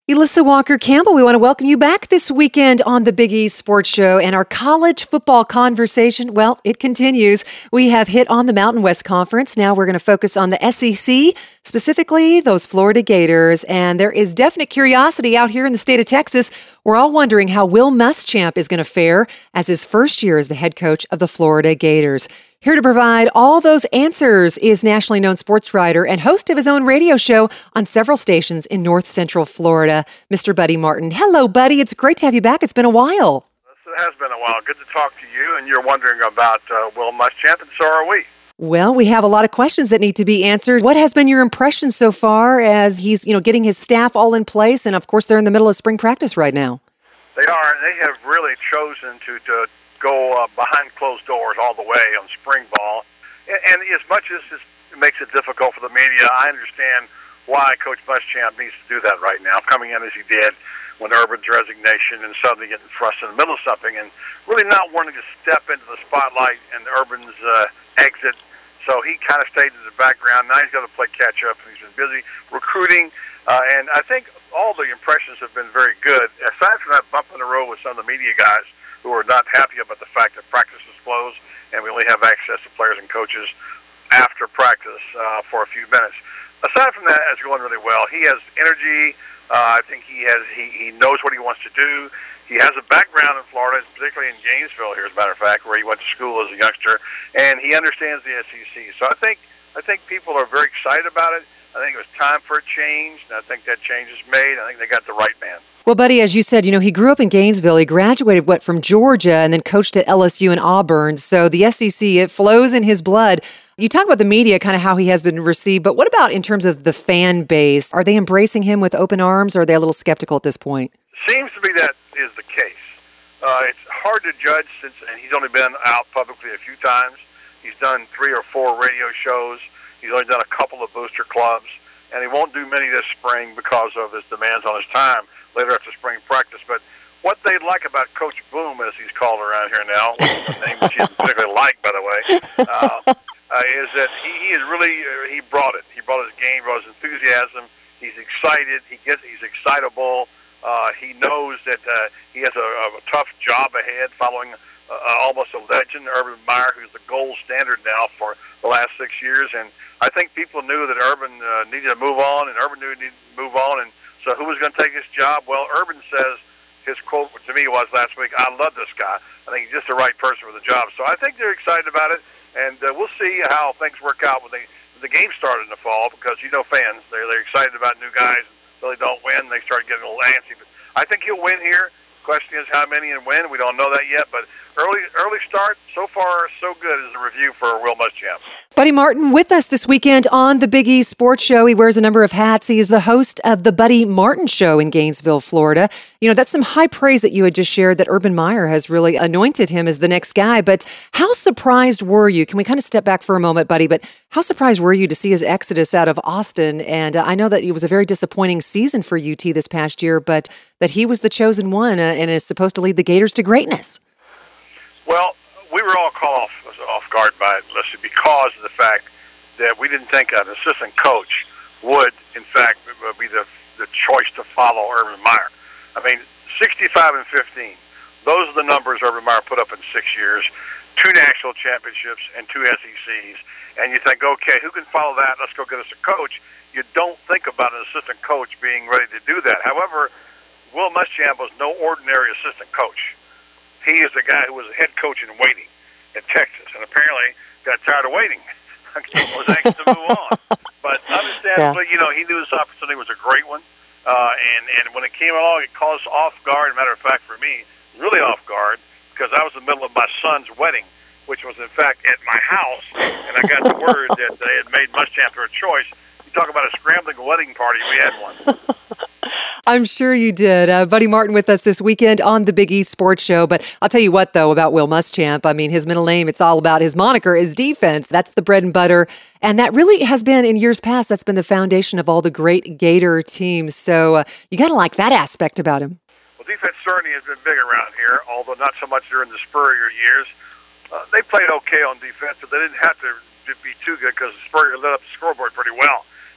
Elissa Walker-Campbell, we want to welcome you back this weekend on the Big East Sports Show. And our college football conversation, well, it continues. We have hit on the Mountain West Conference. Now we're going to focus on the SEC, specifically those Florida Gators. And there is definite curiosity out here in the state of Texas. We're all wondering how Will Muschamp is going to fare as his first year as the head coach of the Florida Gators. Here to provide all those answers is nationally known sports writer and host of his own radio show on several stations in North Central Florida, Mr. Buddy Martin. Hello, Buddy. It's great to have you back. It's been a while. It has been a while. Good to talk to you, and you're wondering about Will Muschamp, and so are we. Well, we have a lot of questions that need to be answered. What has been your impression so far as he's, getting his staff all in place? And, of course, they're in the middle of spring practice right now. They are. They have really chosen to go behind closed doors all the way on spring ball. And as much as it makes it difficult for the media, I understand why Coach Muschamp needs to do that right now, coming in as he did when Urban's resignation and suddenly getting thrust in the middle of something and really not wanting to step into the spotlight and Urban's exit. So he kind of stayed in the background. Now he's got to play catch-up. He's been busy recruiting. And I think all the impressions have been very good. Aside from that bump in the road with some of the media guys who are not happy about the fact that practice is closed and we only have access to players and coaches after practice for a few minutes. Aside from that, it's going really well. He has energy. I think he knows what he wants to do. He has a background in Florida, particularly in Gainesville here, as a matter of fact, where he went to school as a youngster, and he understands the SEC. So I think people are very excited about it. I think it was time for a change, and I think that change is made. I think they got the right man. Well, Buddy, as you said, he grew up in Gainesville. He graduated, from Georgia and then coached at LSU and Auburn. So the SEC, it flows in his blood. You talk about the media, kind of how he has been received, but what about in terms of the fan base? Are they embracing him with open arms, or are they a little skeptical at this point? Seems to be that is the case. It's hard to judge and he's only been out publicly a few times. He's done 3 or 4 radio shows. He's only done a couple of booster clubs, and he won't do many this spring because of his demands on his time later after spring practice. But what they like about Coach Boom, as he's called around here now, a name which he doesn't particularly like, by the way, is that he is really he brought it. He brought his game, brought his enthusiasm. He's excited. He's excitable. He knows that he has a tough job ahead, following almost a legend, Urban Meyer, who's the gold standard now for the last 6 years. And I think people knew that Urban needed to move on, and Urban knew he needed to move on. And so who was going to take his job? Well, Urban says, his quote to me was last week, "I love this guy. I think he's just the right person for the job." So I think they're excited about it, and we'll see how things work out when the game started in the fall, because fans, they're excited about new guys. Until they don't win, they start getting a little antsy. But I think he'll win here. Question is how many and when. We don't know that yet, but early start. So far, so good is the review for Will Muschamp. Buddy Martin with us this weekend on the Big East Sports Show. He wears a number of hats. He is the host of the Buddy Martin Show in Gainesville, Florida. That's some high praise that you had just shared, that Urban Meyer has really anointed him as the next guy. But how surprised were you? Can we kind of step back for a moment, Buddy? But how surprised were you to see his exodus out of Austin? And I know that it was a very disappointing season for UT this past year, but that he was the chosen one and is supposed to lead the Gators to greatness. Well, we were all caught off guard by it, Leslie, because of the fact that we didn't think an assistant coach would, in fact, be the choice to follow Urban Meyer. I mean, 65-15, those are the numbers Urban Meyer put up in 6 years, 2 national championships and 2 SECs. And you think, okay, who can follow that? Let's go get us a coach. You don't think about an assistant coach being ready to do that. However, Will Muschamp was no ordinary assistant coach. He is the guy who was a head coach in waiting in Texas, and apparently got tired of waiting. Was anxious to move on. But understandably, he knew this opportunity was a great one. And when it came along, it caught us off guard. Matter of fact, for me, really off guard, because I was in the middle of my son's wedding, which was, in fact, at my house, and I got the word that they had made Muschamp their choice. You talk about a scrambling wedding party, we had one. I'm sure you did. Buddy Martin with us this weekend on the Big East Sports Show. But I'll tell you what, though, about Will Muschamp. I mean, his middle name, it's all about his moniker, is defense. That's the bread and butter. And that really has been, in years past, that's been the foundation of all the great Gator teams. So you got to like that aspect about him. Well, defense certainly has been big around here, although not so much during the Spurrier years. They played okay on defense, but they didn't have to be too good because Spurrier lit up the scoreboard pretty well.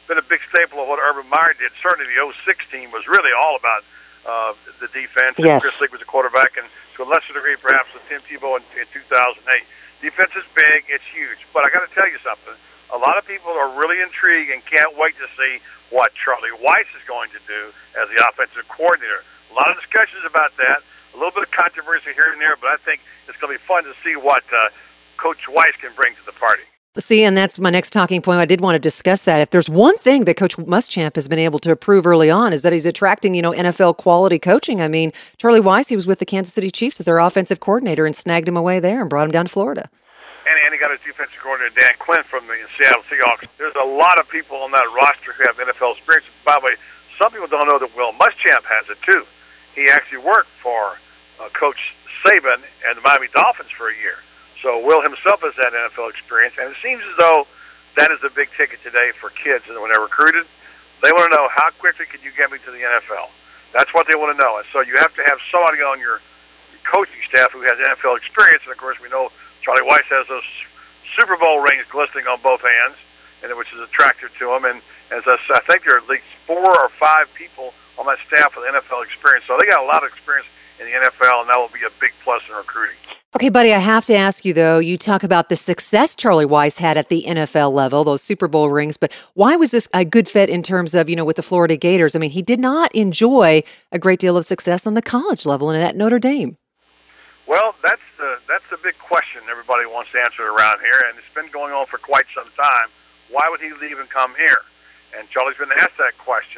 been a big staple of what Urban Meyer did. Certainly the 06 team was really all about the defense. Yes. Chris Leak was a quarterback, and to a lesser degree perhaps with Tim Tebow in 2008. Defense is big. It's huge. But I got to tell you something. A lot of people are really intrigued and can't wait to see what Charlie Weis is going to do as the offensive coordinator. A lot of discussions about that. A little bit of controversy here and there, but I think it's going to be fun to see what Coach Weis can bring to the party. See, and that's my next talking point. I did want to discuss that. If there's one thing that Coach Muschamp has been able to prove early on is that he's attracting, NFL quality coaching. I mean, Charlie Weis, he was with the Kansas City Chiefs as their offensive coordinator and snagged him away there and brought him down to Florida. And he got his defensive coordinator, Dan Quinn, from the Seattle Seahawks. There's a lot of people on that roster who have NFL experience. By the way, some people don't know that Will Muschamp has it, too. He actually worked for Coach Saban and the Miami Dolphins for a year. So Will himself has had NFL experience, and it seems as though that is the big ticket today for kids. And when they're recruited, they want to know, how quickly can you get me to the NFL? That's what they want to know. And so you have to have somebody on your coaching staff who has NFL experience. And, of course, we know Charlie Weis has those Super Bowl rings glistening on both hands, and which is attractive to him. And as I think there are at least 4 or 5 people on that staff with NFL experience. So they got a lot of experience in the NFL, and that will be a big plus in recruiting. Okay, buddy, I have to ask you, though, you talk about the success Charlie Weis had at the NFL level, those Super Bowl rings, but why was this a good fit in terms of, with the Florida Gators? I mean, he did not enjoy a great deal of success on the college level and at Notre Dame. Well, that's the big question everybody wants to answer around here, and it's been going on for quite some time. Why would he leave and come here? And Charlie's been asked that question.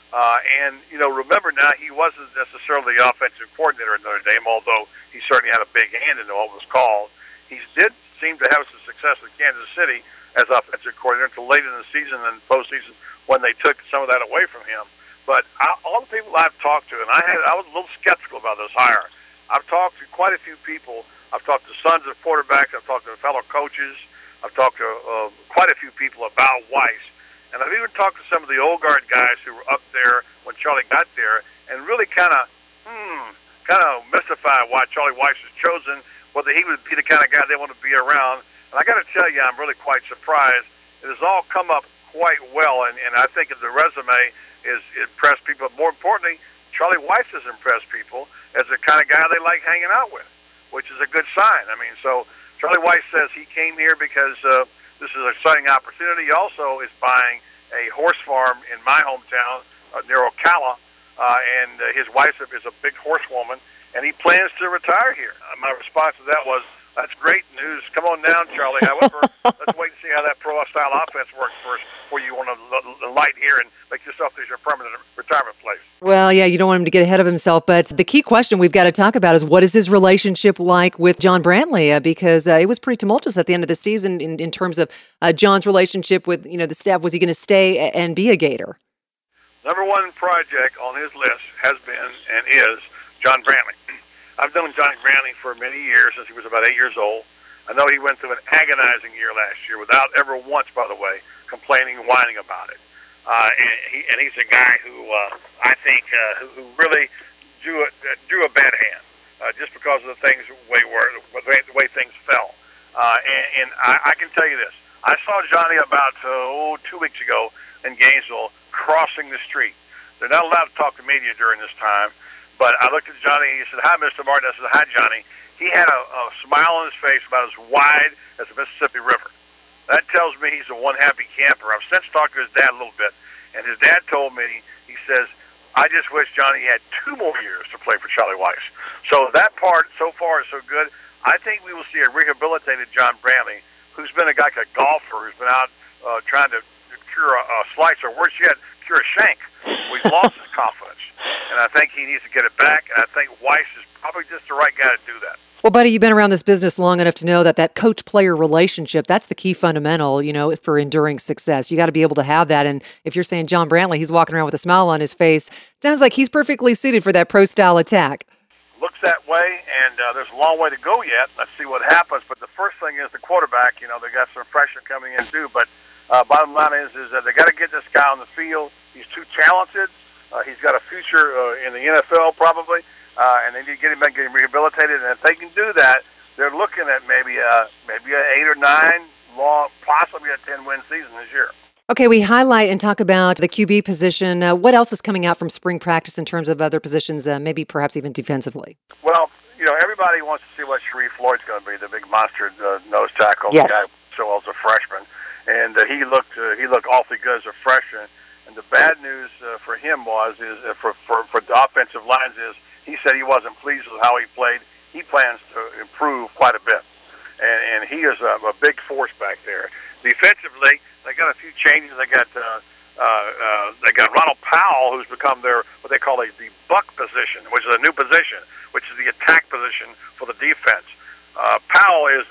Remember now, he wasn't necessarily the offensive coordinator at Notre Dame, although he certainly had a big hand in what was called. He did seem to have some success with Kansas City as offensive coordinator until late in the season and postseason when they took some of that away from him. But all the people I've talked to, and I was a little skeptical about this hire. I've talked to quite a few people. I've talked to sons of quarterbacks. I've talked to fellow coaches. I've talked to quite a few people about Weis. And I've even talked to some of the old guard guys who were up there when Charlie got there and really kind of mystified why Charlie Weis was chosen, whether he would be the kind of guy they want to be around. And I got to tell you, I'm really quite surprised. It has all come up quite well, and I think the resume is impressed people. More importantly, Charlie Weis has impressed people as the kind of guy they like hanging out with, which is a good sign. I mean, so Charlie Weis says he came here because this is an exciting opportunity. He also is buying a horse farm in my hometown near Ocala, and his wife is a big horsewoman, and he plans to retire here. My response to that was, that's great news. Come on down, Charlie. However, let's wait and see how that pro-style offense works first before you want to light here and make yourself this your permanent retirement place. Well, yeah, you don't want him to get ahead of himself, but the key question we've got to talk about is what is his relationship like with John Brantley? Because it was pretty tumultuous at the end of the season in terms of John's relationship with the staff. Was he going to stay and be a Gator? Number one project on his list has been and is John Brantley. I've known Johnny Brantley for many years, since he was about 8 years old. I know he went through an agonizing year last year without ever once, by the way, complaining and whining about it. And he's a guy who I think who really drew a bad hand just because of the things the way things fell. And I can tell you this: I saw Johnny about 2 weeks ago in Gainesville crossing the street. They're not allowed to talk to media during this time. But I looked at Johnny, and he said, "Hi, Mr. Martin." I said, "Hi, Johnny." He had a smile on his face about as wide as the Mississippi River. That tells me he's a one-happy camper. I've since talked to his dad a little bit, and his dad told me, he says, "I just wish Johnny had 2 more years to play for Charlie Weis." So that part, so far, is so good. I think we will see a rehabilitated John Brantley, who's been a golfer, who's been out trying to cure a slice, or worse yet, cure a shank. We've lost his confidence. And I think he needs to get it back, and I think Weis is probably just the right guy to do that. Well, buddy, you've been around this business long enough to know that coach-player relationship, that's the key fundamental, for enduring success. You got to be able to have that. And if you're saying John Brantley, he's walking around with a smile on his face, sounds like he's perfectly suited for that pro-style attack. Looks that way, and there's a long way to go yet. Let's see what happens. But the first thing is the quarterback. They got some freshmen coming in too. But bottom line is that they got to get this guy on the field. He's too talented. He's got a future in the NFL probably, and they need to get him rehabilitated. And if they can do that, they're looking at maybe a 8 or 9, possibly a 10-win season this year. Okay, we highlight and talk about the QB position. What else is coming out from spring practice in terms of other positions, maybe perhaps even defensively? Well, everybody wants to see what Sharif Floyd's going to be, the big monster nose tackle, Yes. the guy so well as a freshman. And he looked awfully good as a freshman. And the bad news for him for the offensive lines is he said he wasn't pleased with how he played. He plans to improve quite a bit. And he is a big force back there. Defensively, they got a few changes. They got Ronald Powell, who's become what they call the buck position, which is a new position, which is the attack position for the defense. Powell is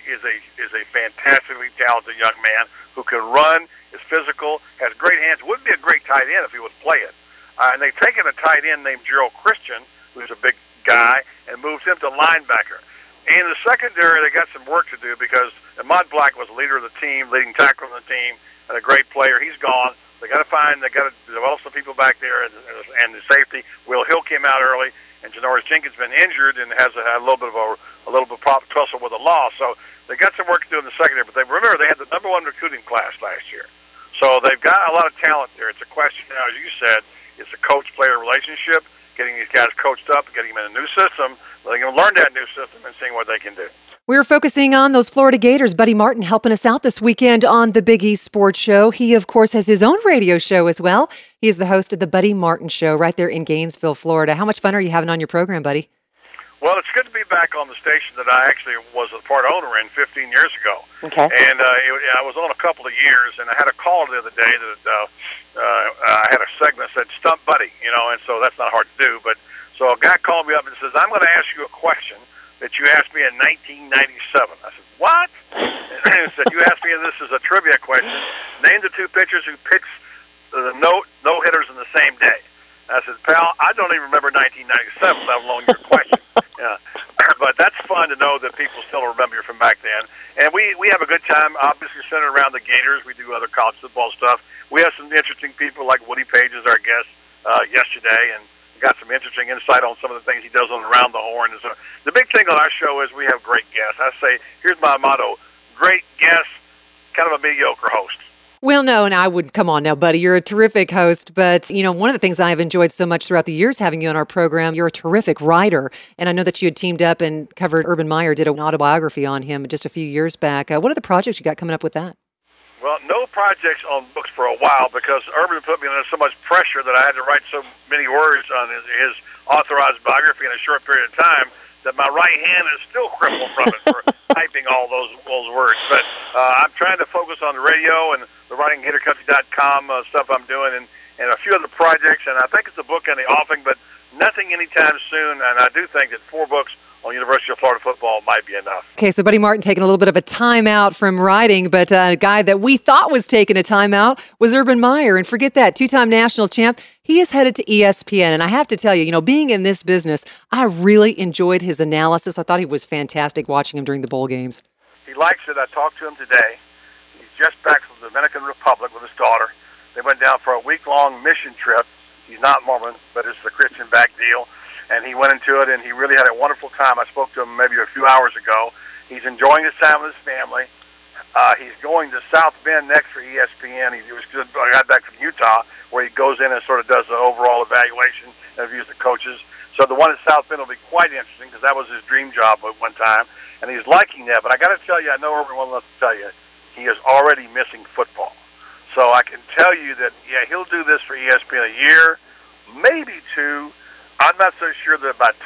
a fantastically talented young man who can run, is physical, has great hands. Would be a great tight end if he would play it. And they've taken a tight end named Gerald Christian, who's a big guy, and moved him to linebacker. And in the secondary, they got some work to do because Ahmad Black was the leader of the team, leading tackler on the team, and a great player. He's gone. They got to develop some people back there, and the safety. Will Hill came out early, and Janoris Jenkins been injured and has had a little bit of tussle with the law. So they got some work to do in the secondary. But remember they had the #1 recruiting class last year, so they've got a lot of talent there. It's a question now, as you said, it's a coach-player relationship, getting these guys coached up, getting them in a new system, letting them learn that new system, and seeing what they can do. We're focusing on those Florida Gators. Buddy Martin helping us out this weekend on the Big East Sports Show. He, of course, has his own radio show as well. He is the host of the Buddy Martin Show right there in Gainesville, Florida. How much fun are you having on your program, buddy? Well, it's good to be back on the station that I actually was a part owner in 15 years ago. Okay. And I was on a couple of years, and I had a call the other day that I had a segment that said, Stump Buddy, and so that's not hard to do. But so a guy called me up and says, I'm going to ask you a question that you asked me in 1997. I said, what? And he said, you asked me if this is a trivia question. Name the two pitchers who pitched the no-hitters in the same day. I said, pal, I don't even remember 1997, let alone your question. Yeah. But that's fun to know that people still remember you from back then. And we have a good time, obviously centered around the Gators. We do other college football stuff. We have some interesting people like Woody Page as our guest yesterday, and got some interesting insight on some of the things he does on Around the Horn. And so the big thing on our show is we have great guests. I say, here's my motto, great guests, kind of a mediocre host. Well, no, and I wouldn't. Come on now, buddy. You're a terrific host. But, one of the things I've enjoyed so much throughout the years having you on our program, you're a terrific writer. And I know that you had teamed up and covered Urban Meyer, did an autobiography on him just a few years back. What are the projects you got coming up with that? Well, no projects on books for a while because Urban put me under so much pressure that I had to write so many words on his authorized biography in a short period of time that my right hand is still crippled from it for typing all those words. But I'm trying to focus on the radio and the writing GatorCountry.com stuff I'm doing and a few other projects. And I think it's a book in the offing, but nothing anytime soon. And I do think that 4 books on University of Florida football might be enough. Okay, so Buddy Martin taking a little bit of a timeout from writing, but a guy that we thought was taking a timeout was Urban Meyer. And forget that, 2-time national champ. He is headed to ESPN. And I have to tell you, being in this business, I really enjoyed his analysis. I thought he was fantastic watching him during the bowl games. He likes it. I talked to him today. He's just back from the Dominican Republic with his daughter. They went down for a week-long mission trip. He's not Mormon, but it's the Christian-backed deal. And he went into it, and he really had a wonderful time. I spoke to him maybe a few hours ago. He's enjoying his time with his family. He's going to South Bend next for ESPN. I got back from Utah, where he goes in and sort of does the overall evaluation, interviews the coaches. So the one at South Bend will be quite interesting because that was his dream job at one time, and he's liking that. But I got to tell you, I know everyone wants to tell you, he is already missing football. So I can tell you that, yeah, he'll do this for ESPN a year, maybe 2. I'm not so sure that by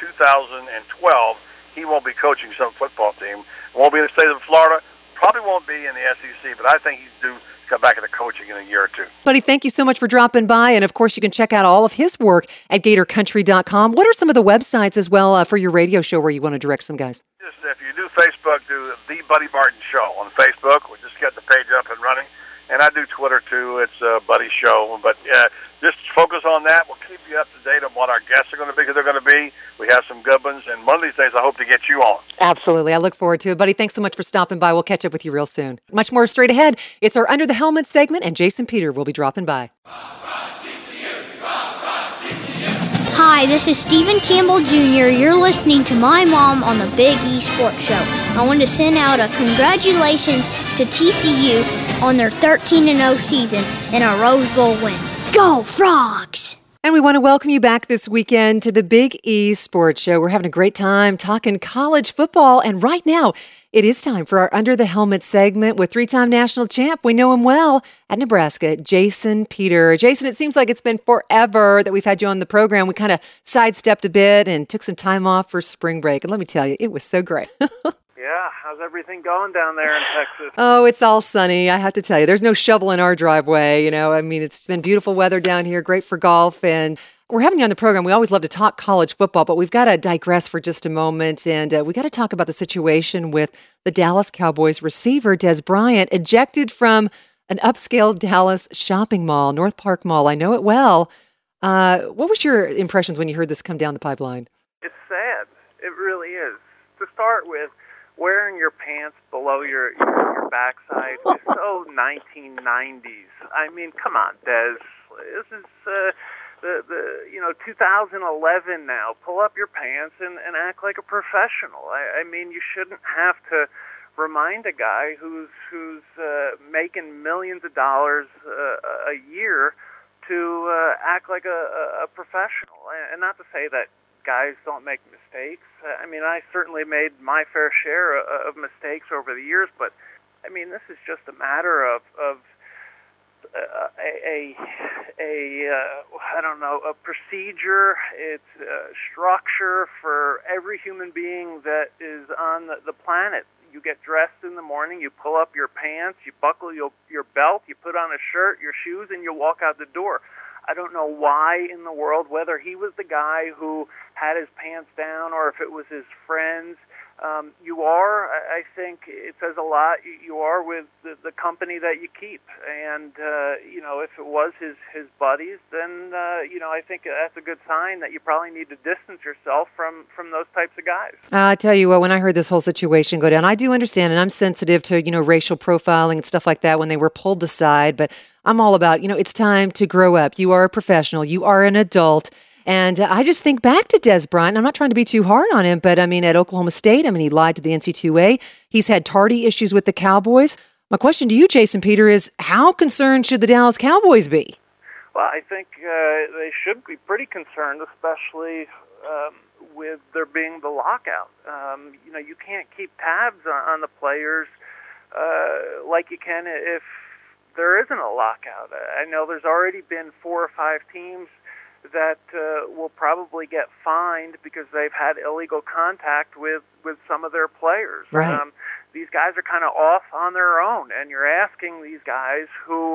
2012 he won't be coaching some football team. Won't be in the state of Florida, probably won't be in the SEC, but I think he's due to come back into coaching in a year or 2. Buddy, thank you so much for dropping by. And, of course, you can check out all of his work at GatorCountry.com. What are some of the websites as well for your radio show where you want to direct some guys? Just, if you do Facebook, do The Buddy Martin Show on Facebook. We'll just get the page up and running. And I do Twitter, too. It's Buddy Show. But just focus on that. We'll keep you up to date on what our guests are going to be, who they're going to be. We have some good ones. And one of these days, I hope to get you on. Absolutely. I look forward to it. Buddy, thanks so much for stopping by. We'll catch up with you real soon. Much more straight ahead. It's our Under the Helmet segment, and Jason Peter will be dropping by. Hi, this is Stephen Campbell Jr. You're listening to my mom on the Big East Sports Show. I want to send out a congratulations to TCU on their 13-0 season and a Rose Bowl win. Go Frogs! And we want to welcome you back this weekend to the Big E Sports Show. We're having a great time talking college football. And right now, it is time for our Under the Helmet segment with three-time national champ. We know him well at Nebraska, Jason Peter. Jason, it seems like it's been forever that we've had you on the program. We kind of sidestepped a bit and took some time off for spring break. And let me tell you, it was so great. Yeah, how's everything going down there in Texas? Oh, it's all sunny. I have to tell you, there's no shovel in our driveway. It's been beautiful weather down here, great for golf. And we're having you on the program. We always love to talk college football, but we've got to digress for just a moment. And we got to talk about the situation with the Dallas Cowboys receiver, Dez Bryant, ejected from an upscale Dallas shopping mall, North Park Mall. I know it well. What was your impressions when you heard this come down the pipeline? It's sad. It really is. To start with, wearing your pants below your backside is so 1990s. I mean, come on, Des. This is the 2011 now. Pull up your pants and act like a professional. I mean, you shouldn't have to remind a guy who's making millions of dollars a year to act like a professional. And not to say that guys don't make mistakes. I mean, I certainly made my fair share of mistakes over the years, but I mean, this is just a matter of a procedure. It's a structure for every human being that is on the planet. You get dressed in the morning, you pull up your pants, you buckle your belt, you put on a shirt, your shoes, and you walk out the door. I don't know why in the world, whether he was the guy who had his pants down or if it was his friends. I think it says a lot, you are with the company that you keep. And, if it was his buddies, then, I think that's a good sign that you probably need to distance yourself from those types of guys. I tell you what, when I heard this whole situation go down, I do understand, and I'm sensitive to, racial profiling and stuff like that when they were pulled aside, but I'm all about, it's time to grow up. You are a professional. You are an adult. And I just think back to Dez Bryant. I'm not trying to be too hard on him, but at Oklahoma State, he lied to the NC2A. He's had tardy issues with the Cowboys. My question to you, Jason Peter, is how concerned should the Dallas Cowboys be? Well, I think they should be pretty concerned, especially with there being the lockout. You can't keep tabs on the players like you can if there isn't a lockout. I know there's already been 4 or 5 teams that will probably get fined because they've had illegal contact with some of their players. Right. These guys are kind of off on their own, and you're asking these guys who,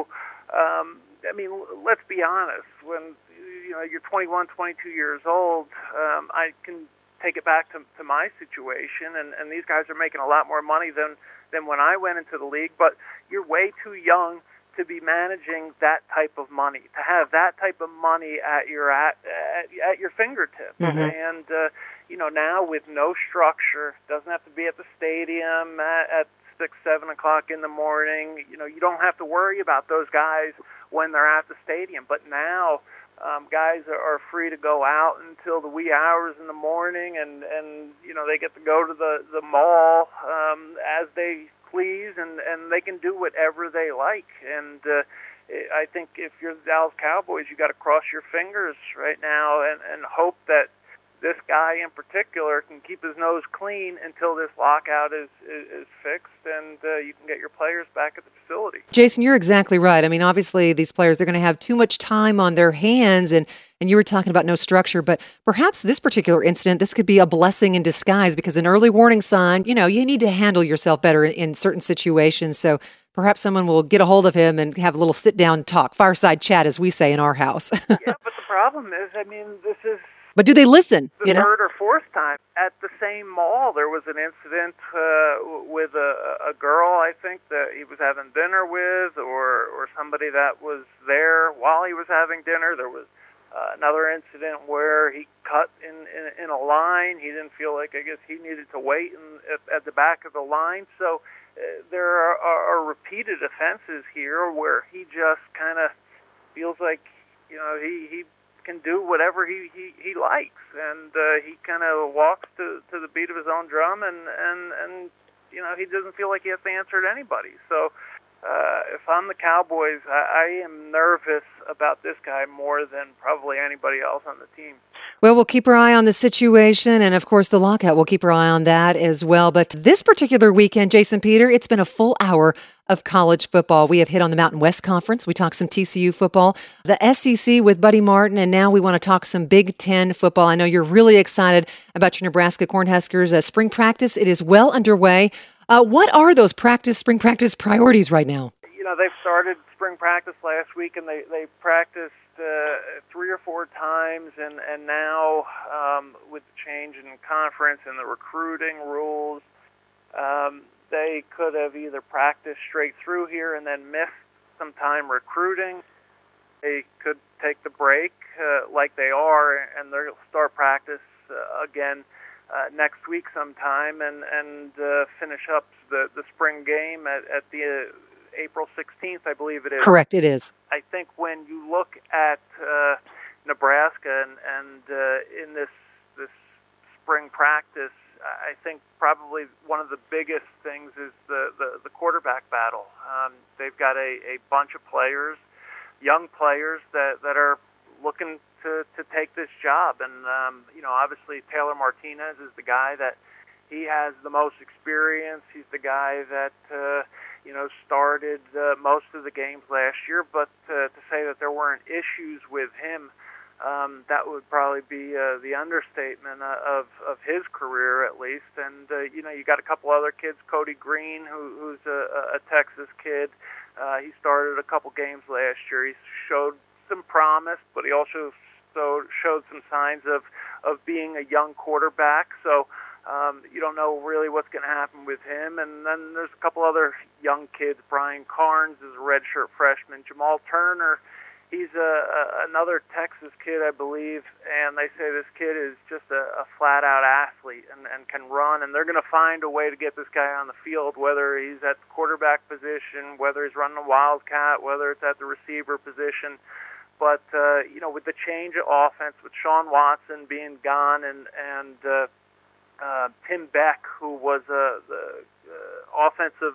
let's be honest, when you're 21, 22 years old, I can take it back to my situation, and these guys are making a lot more money than when I went into the league, but you're way too young to be managing that type of money, to have that type of money at your fingertips. Mm-hmm. And now with no structure, doesn't have to be at the stadium at 6-7 o'clock in the morning. You don't have to worry about those guys when they're at the stadium. But now guys are free to go out until the wee hours in the morning, and they get to go to the mall as they please, and they can do whatever they like. And I think if you're the Dallas Cowboys, you got to cross your fingers right now and hope that this guy in particular can keep his nose clean until this lockout is fixed, and you can get your players back at the facility. Jason, you're exactly right. Obviously, these players, they're going to have too much time on their hands, and you were talking about no structure, but perhaps this particular incident, this could be a blessing in disguise, because an early warning sign, you need to handle yourself better in certain situations. So perhaps someone will get a hold of him and have a little sit-down talk, fireside chat, as we say in our house. Yeah, but the problem is, this is But do they listen? The third or fourth time. At the same mall, there was an incident with a girl, I think, that he was having dinner with, or somebody that was there while he was having dinner. There was another incident where he cut in a line. He didn't feel like, I guess, he needed to wait at the back of the line. So there are repeated offenses here where he just kind of feels like, he can do whatever he likes, and he kind of walks to the beat of his own drum, and he doesn't feel like he has to answer to anybody. So if I'm the Cowboys, I am nervous about this guy more than probably anybody else on the team. Well, we'll keep our eye on the situation, and of course the lockout, we'll keep our eye on that as well. But this particular weekend, Jason Peter, it's been a full hour of college football. We have hit on the Mountain West Conference. We talked some TCU football, the SEC with Buddy Martin, and now we want to talk some Big Ten football. I know you're really excited about your Nebraska Cornhuskers. Spring practice, it is well underway. What are those spring practice priorities right now? They've started spring practice last week, and they practiced 3 or 4 times, and now with the change in conference and the recruiting rules, they could have either practiced straight through here and then missed some time recruiting. They could take the break like they are, and they'll start practice again next week sometime, and finish up the spring game at the April 16th, I believe it is. Correct, it is. I think when you look at Nebraska and in this spring practice, I think probably one of the biggest things is the quarterback battle. They've got a bunch of players, young players that are looking to take this job, and obviously Taylor Martinez is the guy that he has the most experience. He's the guy that started most of the games last year, but to say that there weren't issues with him, that would probably be the understatement of his career, at least. And you got a couple other kids, Cody Green, who's a Texas kid. He started a couple games last year. He showed some promise, but he also showed some signs of being a young quarterback. So you don't know really what's going to happen with him. And then there's a couple other young kids. Brian Carnes is a redshirt freshman. Jamal Turner, he's another Texas kid, I believe, and they say this kid is just a flat-out athlete and can run, and they're going to find a way to get this guy on the field, whether he's at the quarterback position, whether he's running a wildcat, whether it's at the receiver position. But, with the change of offense, with Sean Watson being gone and Tim Beck, who was an offensive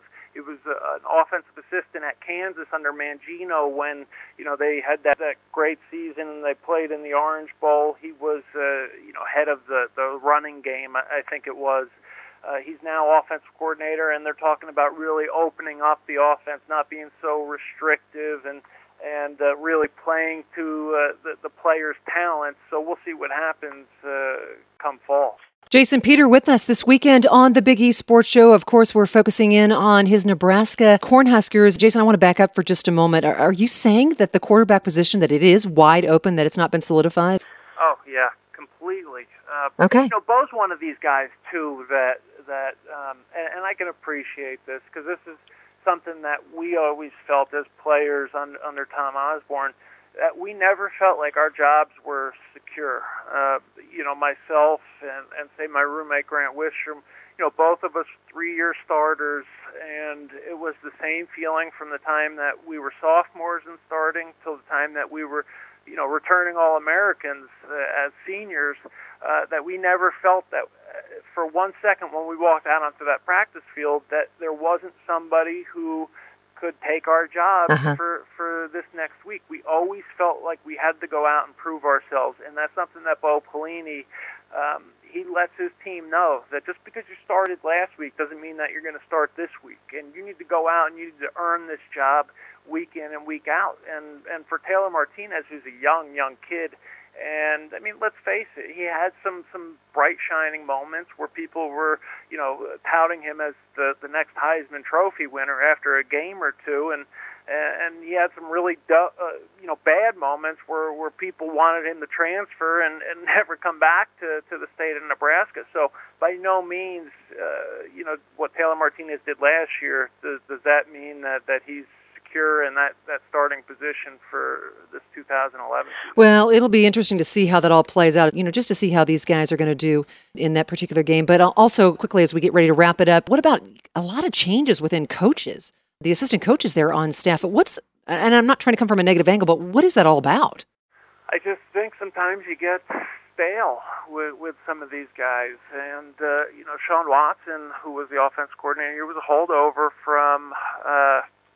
assistant at Kansas under Mangino when they had that great season and they played in the Orange Bowl. He was head of the running game, I think it was. He's now offensive coordinator, and they're talking about really opening up the offense, not being so restrictive and really playing to the players' talents. So we'll see what happens come fall. Jason Peter with us this weekend on the Big East Sports Show. Of course, we're focusing in on his Nebraska Cornhuskers. Jason, I want to back up for just a moment. Are you saying that the quarterback position, that it is wide open, that it's not been solidified? Oh, yeah, completely. Okay. Bo's one of these guys, too, that and I can appreciate this because this is something that we always felt as players under Tom Osborne, that we never felt like our jobs were secure. Myself and say my roommate Grant Wistrom, both of us 3-year starters, and it was the same feeling from the time that we were sophomores and starting till the time that we were, returning All-Americans as seniors, that we never felt that for 1 second when we walked out onto that practice field that there wasn't somebody who could take our jobs for this next week. We always felt like we had to go out and prove ourselves, and that's something that Bo Pelini, he lets his team know that just because you started last week doesn't mean that you're going to start this week, and you need to go out and you need to earn this job week in and week out. And for Taylor Martinez, who's a young kid, and I mean, let's face it, he had some bright shining moments where people were, touting him as the next Heisman Trophy winner after a game or two, and he had some really bad moments where people wanted him to transfer and never come back to the state of Nebraska. So by no means, what Taylor Martinez did last year, does that mean that he's secure in that starting position for this 2011 season? Well, it'll be interesting to see how that all plays out, just to see how these guys are going to do in that particular game. But also, quickly, as we get ready to wrap it up, what about a lot of changes within coaches, the assistant coaches there on staff? And I'm not trying to come from a negative angle, but what is that all about? I just think sometimes you get stale with some of these guys. And, Sean Watson, who was the offense coordinator, he was a holdover from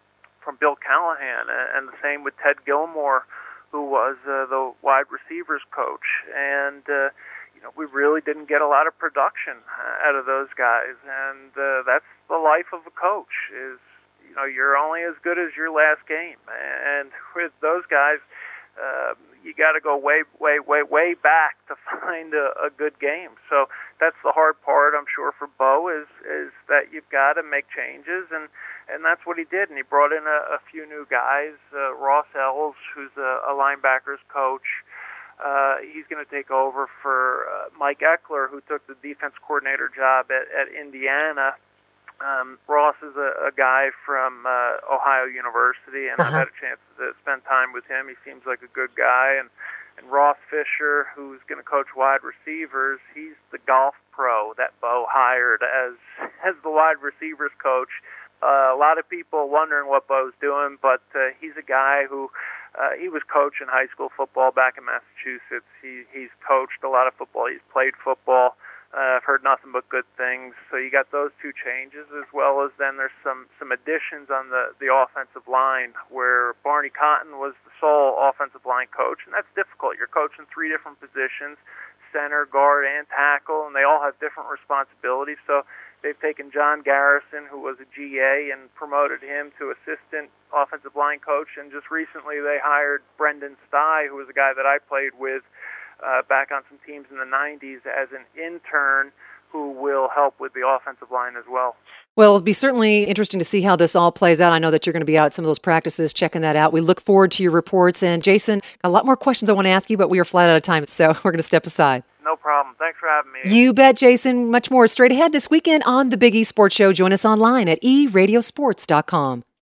from Bill Callahan, and the same with Ted Gilmore, who was the wide receivers coach. And we really didn't get a lot of production out of those guys, and that's the life of a coach. Is you're only as good as your last game, and with those guys, you got to go way back to find a good game. So that's the hard part, I'm sure, for Bo is that you've got to make changes, and that's what he did. And he brought in a few new guys. Ross Ells, who's a linebackers coach, he's going to take over for Mike Eckler, who took the defense coordinator job at Indiana. Ross is a guy from Ohio University, and I've had a chance to spend time with him. He seems like a good guy. And Ross Fisher, who's going to coach wide receivers, he's the golf pro that Bo hired as the wide receivers coach. A lot of people wondering what Bo's doing, but he's a guy who he was coaching high school football back in Massachusetts. He's coached a lot of football. He's played football. I've heard nothing but good things. So you got those two changes, as well as then there's some additions on the offensive line, where Barney Cotton was the sole offensive line coach, and that's difficult. You're coaching three different positions, center, guard, and tackle, and they all have different responsibilities. So they've taken John Garrison, who was a GA, and promoted him to assistant offensive line coach, and just recently they hired Brendan Stye, who was a guy that I played with back on some teams in the 90s, as an intern who will help with the offensive line as well. Well, it'll be certainly interesting to see how this all plays out. I know that you're going to be out at some of those practices checking that out. We look forward to your reports. And Jason, got a lot more questions I want to ask you, but we are flat out of time, so we're going to step aside. No problem. Thanks for having me. You bet, Jason. Much more straight ahead this weekend on the Big E Sports Show. Join us online at eradiosports.com.